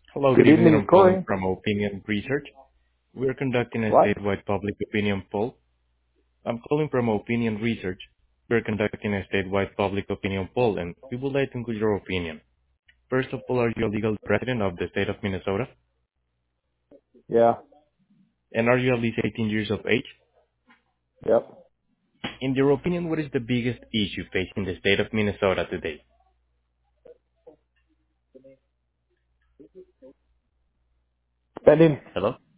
Hello, good Good evening. evening, I'm calling Corey. from Opinion Research. We're conducting a What? statewide public opinion poll. I'm calling from Opinion Research. We're conducting a statewide public opinion poll, and we would like to include your opinion. First of all, are you a legal resident of the state of Minnesota? Yeah. And are you at least 18 years of age? Yep. In your opinion, what is the biggest issue facing the state of Minnesota today? Spending. Hello?